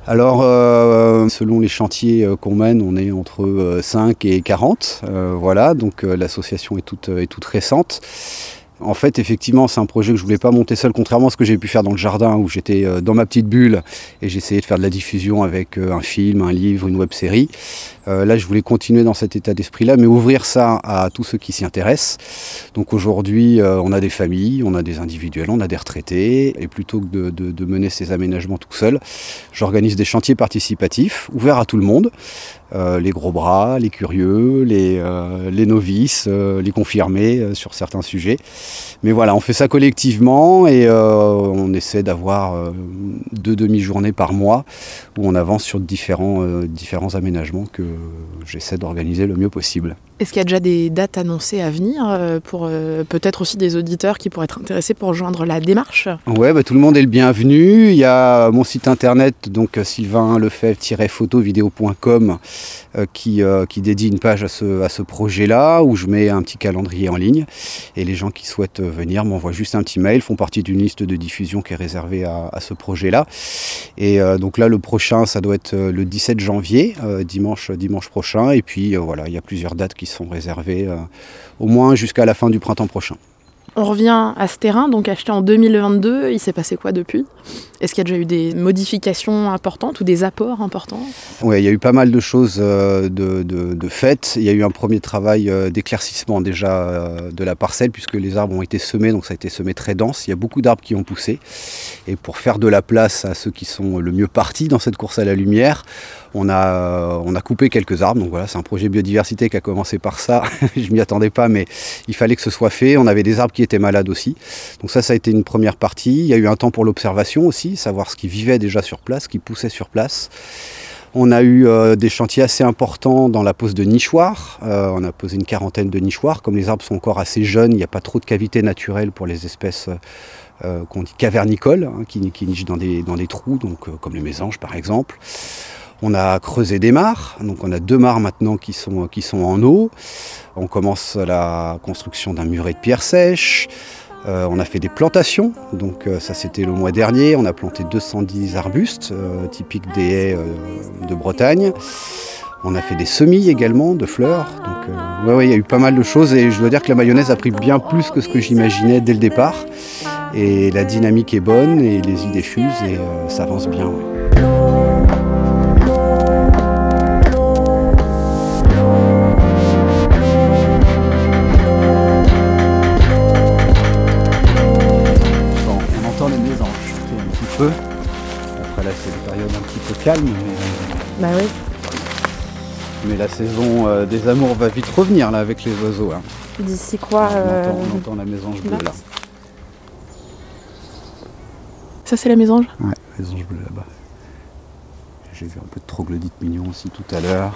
Alors, euh, selon les chantiers qu'on mène, on est entre cinq et quarante. Euh, voilà, donc euh, l'association est toute, est toute récente. En fait, effectivement, c'est un projet que je ne voulais pas monter seul, contrairement à ce que j'ai pu faire dans le jardin, où j'étais dans ma petite bulle et j'essayais de faire de la diffusion avec un film, un livre, une web-série. Euh, là, je voulais continuer dans cet état d'esprit-là, mais ouvrir ça à tous ceux qui s'y intéressent. Donc aujourd'hui, euh, on a des familles, on a des individuels, on a des retraités. Et plutôt que de, de, de mener ces aménagements tout seul, j'organise des chantiers participatifs, ouverts à tout le monde. Euh, les gros bras, les curieux, les, euh, les novices, euh, les confirmés euh, sur certains sujets. Mais voilà, on fait ça collectivement et euh, on essaie d'avoir euh, deux demi-journées par mois où on avance sur différents, euh, différents aménagements que j'essaie d'organiser le mieux possible. Est-ce qu'il y a déjà des dates annoncées à venir pour euh, peut-être aussi des auditeurs qui pourraient être intéressés pour rejoindre la démarche ? Ouais, bah, tout le monde est le bienvenu. Il y a mon site internet, donc sylvain lefebvre tiret photo vidéo point com, euh, qui, euh, qui dédie une page à ce, à ce projet-là, où je mets un petit calendrier en ligne. Et les gens qui souhaitent venir m'envoient juste un petit mail, font partie d'une liste de diffusion qui est réservée à, à ce projet-là. Et euh, donc là, le prochain, ça doit être le dix-sept janvier, euh, dimanche, dimanche prochain. Et puis euh, voilà, il y a plusieurs dates qui sont réservés euh, au moins jusqu'à la fin du printemps prochain. On revient à ce terrain, donc acheté en deux mille vingt-deux. Il s'est passé quoi depuis ? Est-ce qu'il y a déjà eu des modifications importantes ou des apports importants ? Oui, il y a eu pas mal de choses euh, de, de, de faites. Il y a eu un premier travail euh, d'éclaircissement déjà euh, de la parcelle, puisque les arbres ont été semés, donc ça a été semé très dense. Il y a beaucoup d'arbres qui ont poussé. Et pour faire de la place à ceux qui sont le mieux partis dans cette course à la lumière, on a, on a coupé quelques arbres. Donc voilà, c'est un projet biodiversité qui a commencé par ça. Je m'y attendais pas, mais il fallait que ce soit fait. On avait des arbres qui étaient malades aussi. Donc ça, ça a été une première partie. Il y a eu un temps pour l'observation aussi, savoir ce qui vivait déjà sur place, ce qui poussait sur place. On a eu euh, des chantiers assez importants dans la pose de nichoirs. Euh, on a posé une quarantaine de nichoirs. Comme les arbres sont encore assez jeunes, il n'y a pas trop de cavités naturelles pour les espèces euh, qu'on dit cavernicoles, hein, qui, qui nichent dans des, dans des trous, donc, euh, comme les mésanges par exemple. On a creusé des mares, donc on a deux mares maintenant qui sont, qui sont en eau. On commence la construction d'un muret de pierre sèche. Euh, on a fait des plantations, donc euh, ça c'était le mois dernier. On a planté deux cent dix arbustes, euh, typiques des haies euh, de Bretagne. On a fait des semis également de fleurs. Donc euh, ouais, ouais, il y a eu pas mal de choses et je dois dire que la mayonnaise a pris bien plus que ce que j'imaginais dès le départ. Et la dynamique est bonne et les idées fusent et euh, ça avance bien. Ouais. Après là c'est une période un petit peu calme, mais, bah oui. mais la saison euh, des amours va vite revenir là avec les oiseaux. Hein. D'ici quoi on, euh... entend, on entend la mésange bleue là. Ça c'est la mésange ? Ouais, mésange bleue là-bas. J'ai vu un peu de troglodyte mignon aussi tout à l'heure.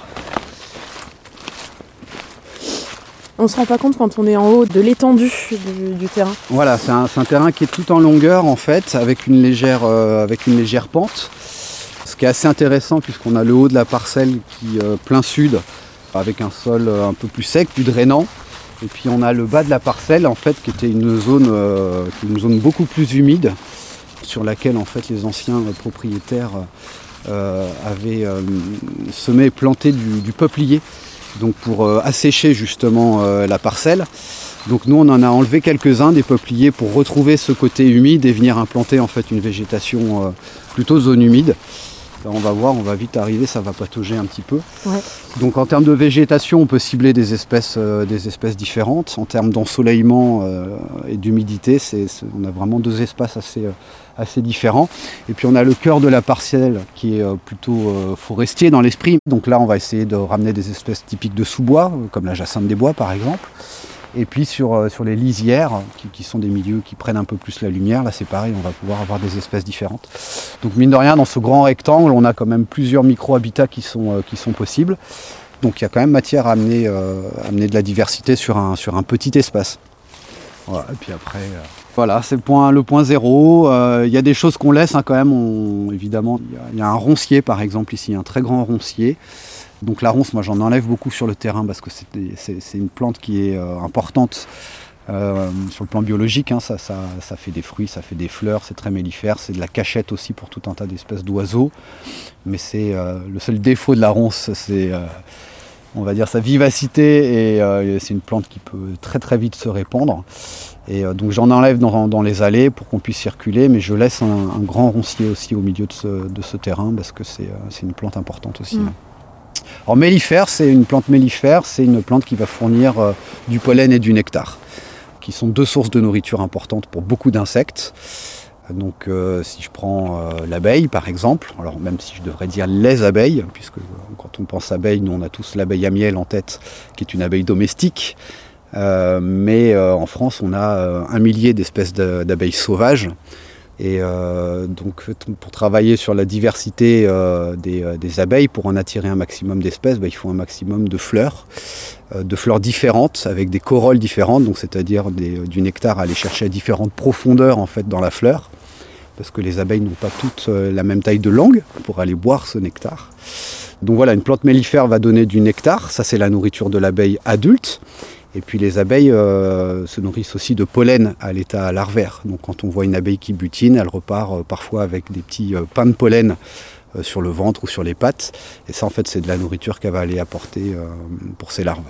On se rend pas compte quand on est en haut de l'étendue du, du terrain. Voilà, c'est un, c'est un terrain qui est tout en longueur en fait, avec une légère, euh, avec une légère pente. Ce qui est assez intéressant puisqu'on a le haut de la parcelle qui euh, plein sud, avec un sol euh, un peu plus sec, plus drainant. Et puis on a le bas de la parcelle en fait qui était une zone, euh, une zone beaucoup plus humide, sur laquelle en fait les anciens euh, propriétaires euh, avaient euh, semé et planté du, du peuplier. Donc pour euh, assécher justement euh, la parcelle. Donc nous on en a enlevé quelques-uns des peupliers pour retrouver ce côté humide et venir implanter en fait une végétation euh, plutôt zone humide. Là, on va voir, on va vite arriver, ça va patauger un petit peu. Ouais. Donc en termes de végétation, on peut cibler des espèces, euh, des espèces différentes. En termes d'ensoleillement euh, et d'humidité, c'est, c'est, on a vraiment deux espaces assez, euh, assez différents. Et puis on a le cœur de la parcelle qui est euh, plutôt euh, forestier dans l'esprit. Donc là, on va essayer de ramener des espèces typiques de sous-bois, euh, comme la jacinthe des bois par exemple. Et puis sur, euh, sur les lisières, qui, qui sont des milieux qui prennent un peu plus la lumière, là c'est pareil, on va pouvoir avoir des espèces différentes. Donc mine de rien, dans ce grand rectangle, on a quand même plusieurs micro-habitats qui sont, euh, qui sont possibles. Donc il y a quand même matière à amener, euh, amener de la diversité sur un, sur un petit espace. Voilà, et puis après, euh, voilà, c'est le point, le point zéro. Il euh, y a des choses qu'on laisse hein, quand même, on, évidemment. Il y, y a un roncier par exemple ici, un très grand roncier. Donc la ronce, moi j'en enlève beaucoup sur le terrain parce que c'est, c'est, c'est une plante qui est euh, importante Euh, sur le plan biologique, hein, ça, ça, ça fait des fruits, ça fait des fleurs, c'est très mellifère, c'est de la cachette aussi pour tout un tas d'espèces d'oiseaux. Mais c'est euh, le seul défaut de la ronce, c'est euh, on va dire sa vivacité, et euh, c'est une plante qui peut très très vite se répandre. Et euh, donc j'en enlève dans, dans les allées pour qu'on puisse circuler, mais je laisse un, un grand roncier aussi au milieu de ce, de ce terrain parce que c'est, euh, c'est une plante importante aussi. Mmh. Alors mellifère, c'est une plante mellifère, c'est une plante qui va fournir euh, du pollen et du nectar, qui sont deux sources de nourriture importantes pour beaucoup d'insectes. Donc euh, si je prends euh, l'abeille par exemple, alors même si je devrais dire les abeilles, puisque euh, quand on pense abeille, nous on a tous l'abeille à miel en tête, qui est une abeille domestique, euh, mais euh, en France on a euh, un millier d'espèces de, d'abeilles sauvages. Et euh, donc pour travailler sur la diversité euh, des, euh, des abeilles, pour en attirer un maximum d'espèces, bah, il faut un maximum de fleurs, euh, de fleurs différentes, avec des corolles différentes, donc c'est-à-dire des, du nectar à aller chercher à différentes profondeurs en fait, dans la fleur, parce que les abeilles n'ont pas toutes euh, la même taille de langue pour aller boire ce nectar. Donc voilà, une plante mellifère va donner du nectar, ça c'est la nourriture de l'abeille adulte. Et puis les abeilles euh, se nourrissent aussi de pollen à l'état larvaire. Donc quand on voit une abeille qui butine, elle repart euh, parfois avec des petits euh, pains de pollen euh, sur le ventre ou sur les pattes. Et ça en fait c'est de la nourriture qu'elle va aller apporter euh, pour ses larves.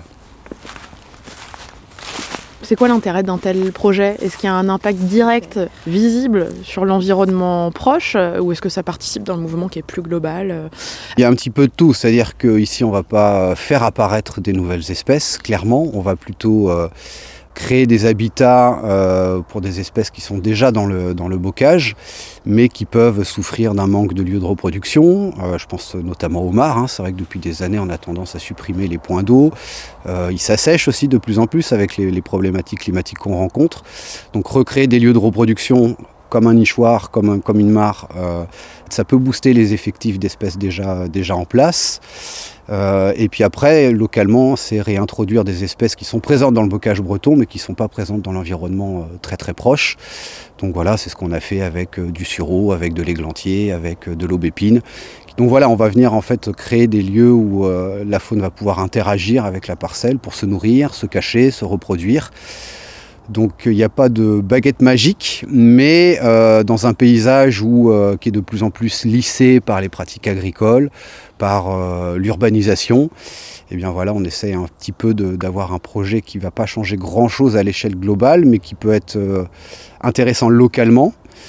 C'est quoi l'intérêt d'un tel projet ? Est-ce qu'il y a un impact direct, visible sur l'environnement proche, ou est-ce que ça participe d'un mouvement qui est plus global ? Il y a un petit peu de tout, c'est-à-dire qu'ici on ne va pas faire apparaître des nouvelles espèces, clairement, on va plutôt euh, créer des habitats euh, pour des espèces qui sont déjà dans le, dans le bocage, mais qui peuvent souffrir d'un manque de lieux de reproduction. Euh, je pense notamment aux mares, hein. C'est vrai que depuis des années on a tendance à supprimer les points d'eau. Euh, ils s'assèchent aussi de plus en plus avec les, les problématiques climatiques qu'on rencontre. Donc recréer des lieux de reproduction comme un nichoir, comme, un, comme une mare, euh, ça peut booster les effectifs d'espèces déjà, déjà en place. Euh, et puis après, localement, c'est réintroduire des espèces qui sont présentes dans le bocage breton, mais qui ne sont pas présentes dans l'environnement euh, très très proche. Donc voilà, c'est ce qu'on a fait avec euh, du sureau, avec de l'églantier, avec euh, de l'aubépine. Donc voilà, on va venir en fait créer des lieux où euh, la faune va pouvoir interagir avec la parcelle pour se nourrir, se cacher, se reproduire. Donc il n'y a pas de baguette magique, mais euh, dans un paysage où, euh, qui est de plus en plus lissé par les pratiques agricoles, par euh, l'urbanisation, eh bien voilà, on essaie un petit peu de, d'avoir un projet qui ne va pas changer grand-chose à l'échelle globale, mais qui peut être euh, intéressant localement,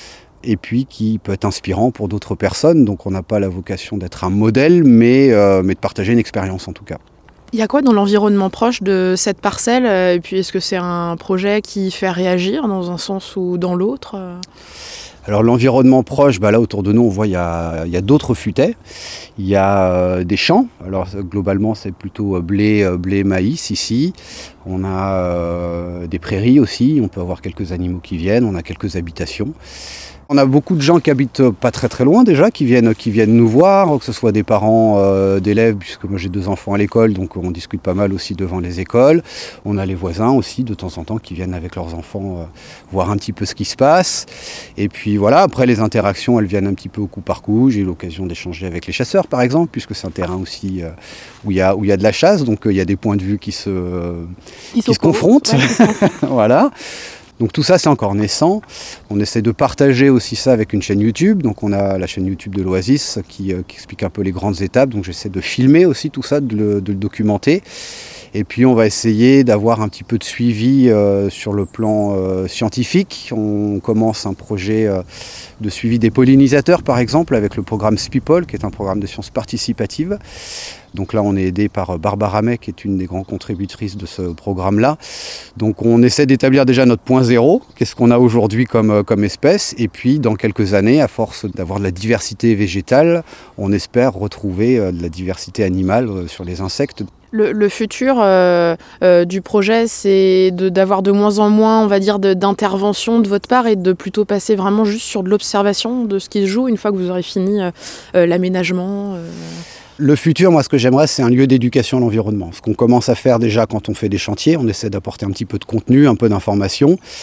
et puis qui peut être inspirant pour d'autres personnes. Donc on n'a pas la vocation d'être un modèle, mais, euh, mais de partager une expérience en tout cas. Il y a quoi dans l'environnement proche de cette parcelle ? Et puis est-ce que c'est un projet qui fait réagir dans un sens ou dans l'autre ? Alors l'environnement proche, bah là autour de nous on voit il y a, il y a d'autres futaies, il y a euh, des champs, alors globalement c'est plutôt blé, blé, maïs ici, on a euh, des prairies aussi, on peut avoir quelques animaux qui viennent, on a quelques habitations. On a beaucoup de gens qui habitent pas très très loin déjà, qui viennent, qui viennent nous voir, que ce soit des parents euh, d'élèves, puisque moi j'ai deux enfants à l'école, donc on discute pas mal aussi devant les écoles. On a les voisins aussi de temps en temps qui viennent avec leurs enfants euh, voir un petit peu ce qui se passe. Et puis voilà, après les interactions, elles viennent un petit peu au coup par coup. J'ai eu l'occasion d'échanger avec les chasseurs par exemple, puisque c'est un terrain aussi euh, où il y a, où il y a de la chasse, donc euh, il y a des points de vue qui se, euh, qui se confrontent. Ouais, voilà. Donc tout ça c'est encore naissant, on essaie de partager aussi ça avec une chaîne YouTube, donc on a la chaîne YouTube de l'Oasis qui, euh, qui explique un peu les grandes étapes, donc j'essaie de filmer aussi tout ça, de le, de le documenter, et puis on va essayer d'avoir un petit peu de suivi euh, sur le plan euh, scientifique. On commence un projet euh, de suivi des pollinisateurs par exemple avec le programme SPIPOL qui est un programme de sciences participatives. Donc là, on est aidé par Barbara May, qui est une des grandes contributrices de ce programme-là. Donc on essaie d'établir déjà notre point zéro, qu'est-ce qu'on a aujourd'hui comme, comme espèce. Et puis, dans quelques années, à force d'avoir de la diversité végétale, on espère retrouver de la diversité animale sur les insectes. Le, le futur euh, euh, du projet, c'est de, d'avoir de moins en moins, on va dire, de, d'intervention de votre part et de plutôt passer vraiment juste sur de l'observation de ce qui se joue une fois que vous aurez fini euh, euh, l'aménagement euh... Le futur, moi, ce que j'aimerais, c'est un lieu d'éducation à l'environnement. Ce qu'on commence à faire déjà quand on fait des chantiers, on essaie d'apporter un petit peu de contenu, un peu d'information.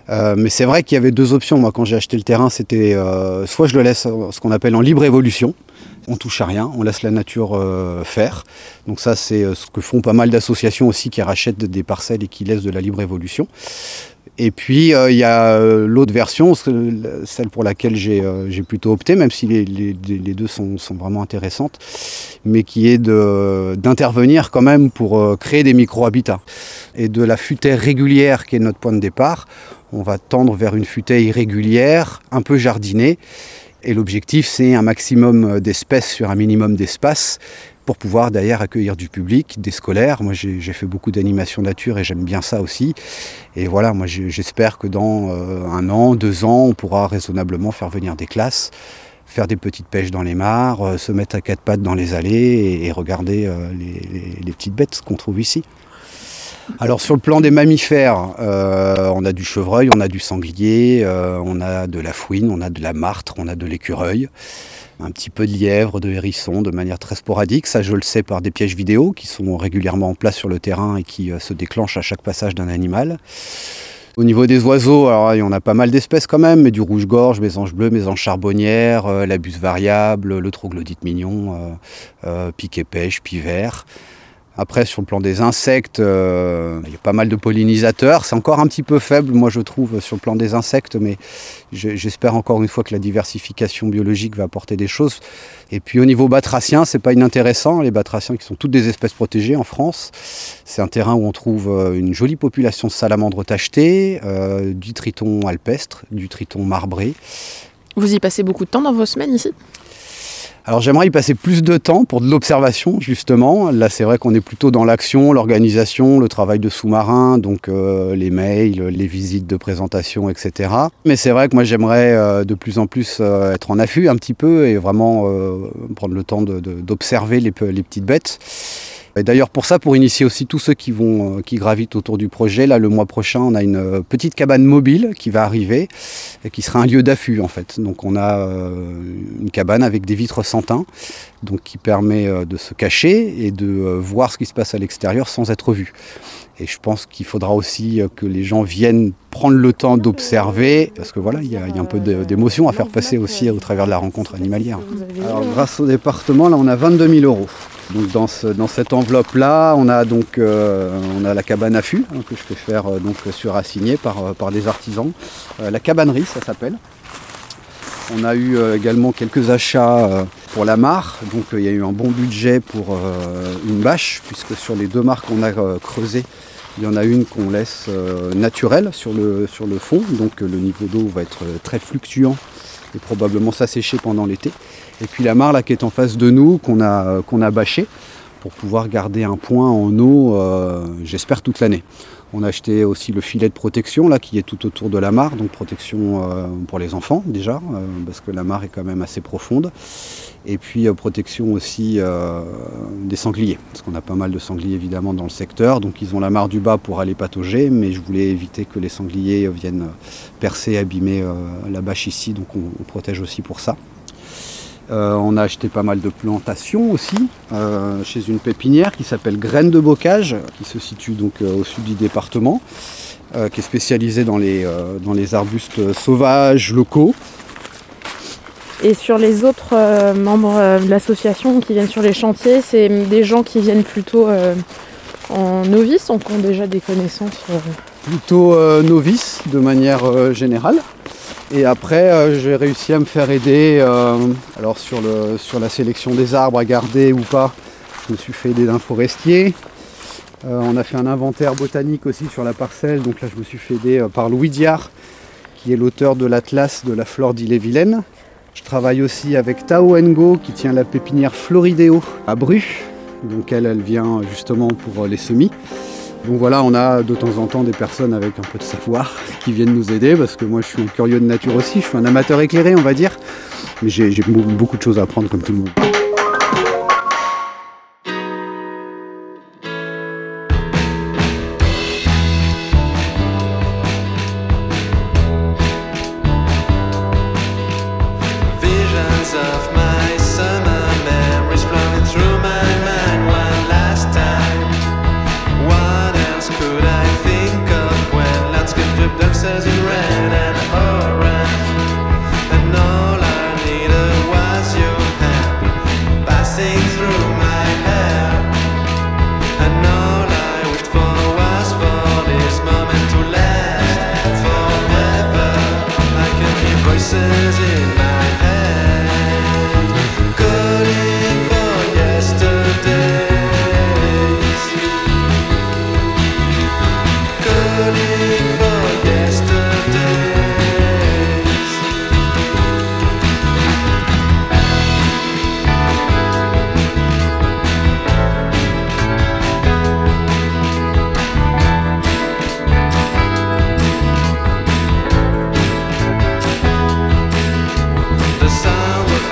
Euh, mais c'est vrai qu'il y avait deux options. Moi, quand j'ai acheté le terrain, c'était euh, soit je le laisse ce qu'on appelle en libre évolution, on touche à rien, on laisse la nature euh, faire. Donc ça, c'est ce que font pas mal d'associations aussi qui rachètent des parcelles et qui laissent de la libre évolution. Et puis, il euh, y a euh, l'autre version, celle pour laquelle j'ai euh, j'ai plutôt opté, même si les, les, les deux sont, sont vraiment intéressantes, mais qui est de, d'intervenir quand même pour euh, créer des micro-habitats. Et de la futaie régulière, qui est notre point de départ, on va tendre vers une futaie irrégulière, un peu jardinée. Et l'objectif, c'est un maximum d'espèces sur un minimum d'espace, pour pouvoir d'ailleurs accueillir du public, des scolaires. Moi, j'ai, j'ai fait beaucoup d'animation nature et j'aime bien ça aussi. Et voilà, moi, j'espère que dans euh, un an, deux ans, on pourra raisonnablement faire venir des classes, faire des petites pêches dans les mares, euh, se mettre à quatre pattes dans les allées et, et regarder euh, les, les, les petites bêtes qu'on trouve ici. Alors sur le plan des mammifères, euh, on a du chevreuil, on a du sanglier, euh, on a de la fouine, on a de la martre, on a de l'écureuil, un petit peu de lièvre, de hérisson, de manière très sporadique. Ça, je le sais par des pièges vidéo qui sont régulièrement en place sur le terrain et qui euh, se déclenchent à chaque passage d'un animal. Au niveau des oiseaux, alors, il y en a pas mal d'espèces quand même, mais du rouge-gorge, mésange bleu, mésange charbonnière, euh, la buse variable, le troglodyte mignon, euh, euh, piquet-pêche, pivert. Après, sur le plan des insectes, euh, il y a pas mal de pollinisateurs. C'est encore un petit peu faible, moi, je trouve, sur le plan des insectes, mais j'espère encore une fois que la diversification biologique va apporter des choses. Et puis, au niveau batracien, c'est pas inintéressant. Les batraciens, qui sont toutes des espèces protégées en France. C'est un terrain où on trouve une jolie population de salamandres tachetées, euh, du triton alpestre, du triton marbré. Vous y passez beaucoup de temps dans vos semaines ici ? Alors j'aimerais y passer plus de temps pour de l'observation justement. Là c'est vrai qu'on est plutôt dans l'action, l'organisation, le travail de sous-marin, donc euh, les mails, les visites de présentation, et cetera. Mais c'est vrai que moi j'aimerais euh, de plus en plus euh, être en affût un petit peu et vraiment euh, prendre le temps de, de, d'observer les, les petites bêtes. Et d'ailleurs pour ça, pour initier aussi tous ceux qui vont, qui gravitent autour du projet, là le mois prochain on a une petite cabane mobile qui va arriver et qui sera un lieu d'affût en fait. Donc on a euh, une cabane avec des vitres sans teint, donc qui permet euh, de se cacher et de euh, voir ce qui se passe à l'extérieur sans être vu. Et je pense qu'il faudra aussi euh, que les gens viennent prendre le temps d'observer, parce que voilà, il y a, il y a un peu d'émotion à faire passer aussi au travers de la rencontre animalière. Alors grâce au département, là on a vingt-deux mille euros. Donc dans, ce, dans cette enveloppe-là, on a donc euh, on a la cabane à fût hein, que je fais faire euh, donc sur assigné par, par des artisans. Euh, la cabanerie, ça s'appelle. On a eu euh, également quelques achats euh, pour la mare. Donc il euh, y a eu un bon budget pour euh, une bâche, puisque sur les deux mares qu'on a euh, creusées, il y en a une qu'on laisse euh, naturelle sur le, sur le fond. Donc euh, le niveau d'eau va être euh, très fluctuant et probablement s'assécher pendant l'été. Et puis la mare là qui est en face de nous, qu'on a, qu'on a bâché pour pouvoir garder un point en eau, euh, j'espère, toute l'année. On a acheté aussi le filet de protection là qui est tout autour de la mare, donc protection euh, pour les enfants déjà, euh, parce que la mare est quand même assez profonde. Et puis euh, protection aussi euh, des sangliers, parce qu'on a pas mal de sangliers évidemment dans le secteur. Donc ils ont la mare du bas pour aller patauger, mais je voulais éviter que les sangliers viennent percer, abîmer euh, la bâche ici, donc on, on protège aussi pour ça. Euh, on a acheté pas mal de plantations aussi euh, chez une pépinière qui s'appelle Graines de Bocage, qui se situe donc euh, au sud du département, euh, qui est spécialisée dans les, euh, dans les arbustes sauvages locaux. Et sur les autres euh, membres euh, de l'association qui viennent sur les chantiers, c'est des gens qui viennent plutôt euh, en novice, donc qui ont déjà des connaissances euh... Plutôt euh, novices de manière euh, générale. Et après, euh, j'ai réussi à me faire aider euh, alors sur, le, sur la sélection des arbres à garder ou pas. Je me suis fait aider d'un forestier. Euh, on a fait un inventaire botanique aussi sur la parcelle. Donc là, je me suis fait aider euh, par Louis Diard, qui est l'auteur de l'Atlas de la flore d'Ille-et-Vilaine. Je travaille aussi avec Tao Ngo, qui tient la pépinière Floridéo à Bru. Donc elle, elle vient justement pour les semis. Donc voilà, on a de temps en temps des personnes avec un peu de savoir qui viennent nous aider, parce que moi je suis un curieux de nature aussi, je suis un amateur éclairé on va dire, mais j'ai, j'ai beaucoup de choses à apprendre comme tout le monde. Says in red.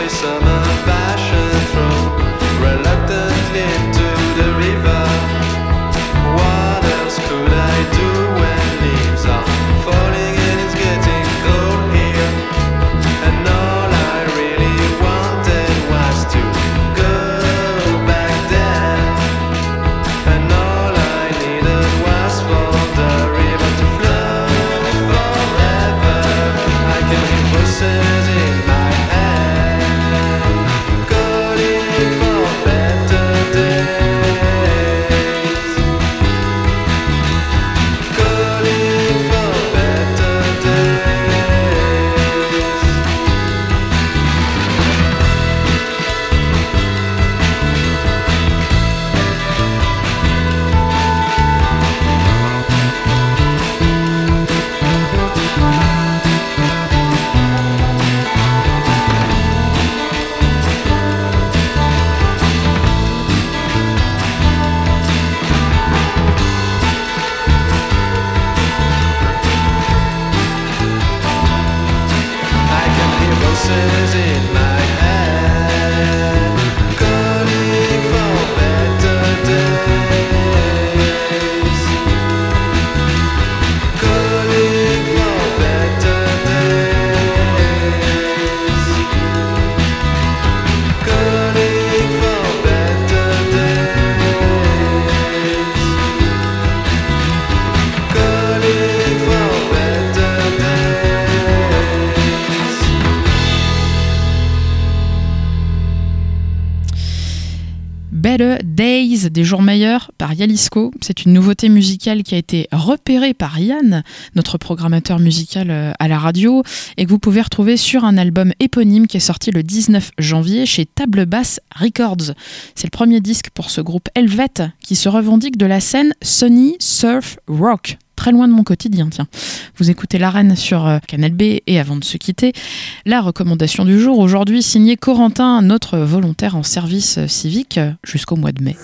Better Days des jours meilleurs par Yalisco. C'est une nouveauté musicale qui a été repérée par Yann, notre programmateur musical à la radio, et que vous pouvez retrouver sur un album éponyme qui est sorti le dix-neuf janvier chez Table Basse Records. C'est le premier disque pour ce groupe helvète qui se revendique de la scène Sunny Surf Rock. Très loin de mon quotidien, tiens. Vous écoutez l'Arène sur Canal B et avant de se quitter, la recommandation du jour, aujourd'hui signée Corentin, notre volontaire en service civique jusqu'au mois de mai.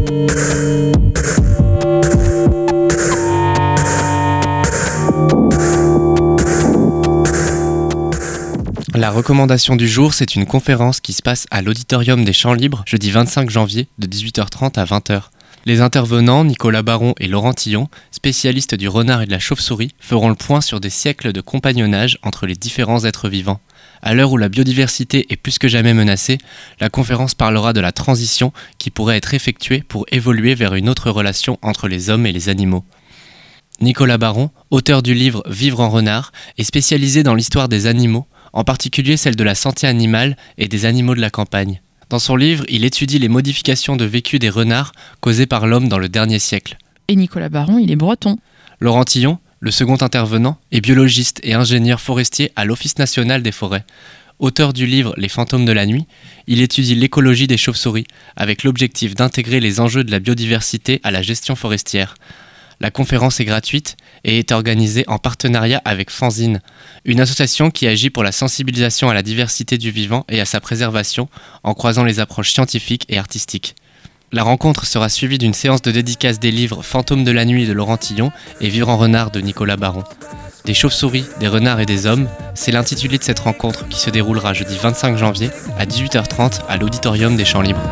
La recommandation du jour, c'est une conférence qui se passe à l'Auditorium des Champs Libres, jeudi vingt-cinq janvier, de dix-huit heures trente à vingt heures. Les intervenants, Nicolas Baron et Laurent Tillon, spécialistes du renard et de la chauve-souris, feront le point sur des siècles de compagnonnage entre les différents êtres vivants. À l'heure où la biodiversité est plus que jamais menacée, la conférence parlera de la transition qui pourrait être effectuée pour évoluer vers une autre relation entre les hommes et les animaux. Nicolas Baron, auteur du livre « Vivre en renard », est spécialisé dans l'histoire des animaux, en particulier celle de la santé animale et des animaux de la campagne. Dans son livre, il étudie les modifications de vécu des renards causées par l'homme dans le dernier siècle. Et Nicolas Baron, il est breton. Laurent Tillon, le second intervenant, est biologiste et ingénieur forestier à l'Office national des forêts. Auteur du livre « Les fantômes de la nuit », il étudie l'écologie des chauves-souris, avec l'objectif d'intégrer les enjeux de la biodiversité à la gestion forestière. La conférence est gratuite et est organisée en partenariat avec Fanzine, une association qui agit pour la sensibilisation à la diversité du vivant et à sa préservation en croisant les approches scientifiques et artistiques. La rencontre sera suivie d'une séance de dédicace des livres Fantômes de la nuit de Laurent Tillon et Vivre en renard de Nicolas Baron. Des chauves-souris, des renards et des hommes, c'est l'intitulé de cette rencontre qui se déroulera jeudi vingt-cinq janvier à dix-huit heures trente à l'Auditorium des Champs Libres.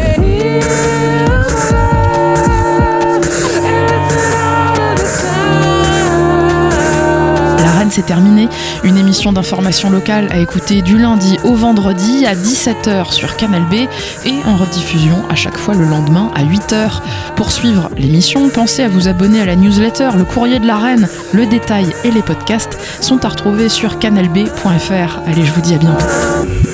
L'Arène, c'est terminé. Une émission d'information locale à écouter du lundi au vendredi à dix-sept heures sur Canal B et en rediffusion à chaque fois le lendemain à huit heures. Pour suivre l'émission, pensez à vous abonner à la newsletter, le courrier de l'Arène. Le détail et les podcasts sont à retrouver sur canal b point f r. Allez, je vous dis à bientôt.